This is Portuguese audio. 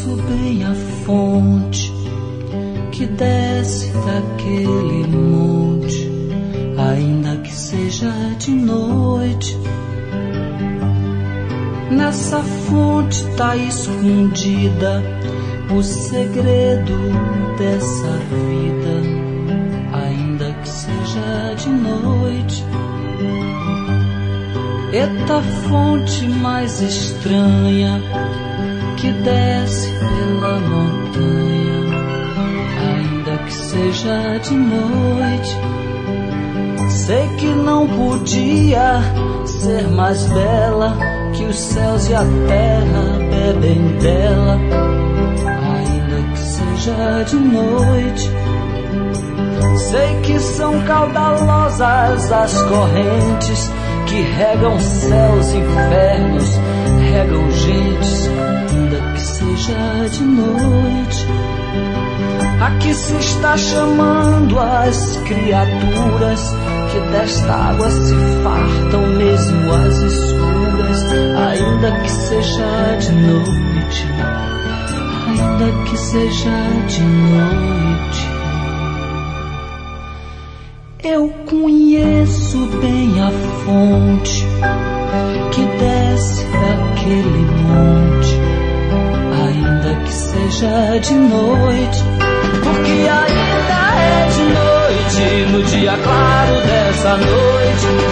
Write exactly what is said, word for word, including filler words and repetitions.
Conheço bem a fonte que desce daquele monte, ainda que seja de noite. Nessa fonte tá escondida o segredo dessa vida, ainda que seja de noite. Eita fonte mais estranha que desce pela montanha, ainda que seja de noite. Sei que não podia ser mais bela, que os céus e a terra bebem dela, ainda que seja de noite. Sei que são caudalosas as correntes que regam céus e infernos, regam gentes, ainda que seja de noite. Aqui se está chamando as criaturas que desta água se fartam, mesmo as escuras, ainda que seja de noite, ainda que seja de noite. Eu conheço bem a fonte que desce daquele monte, ainda que seja de noite, porque ainda é de noite, no dia claro dessa noite,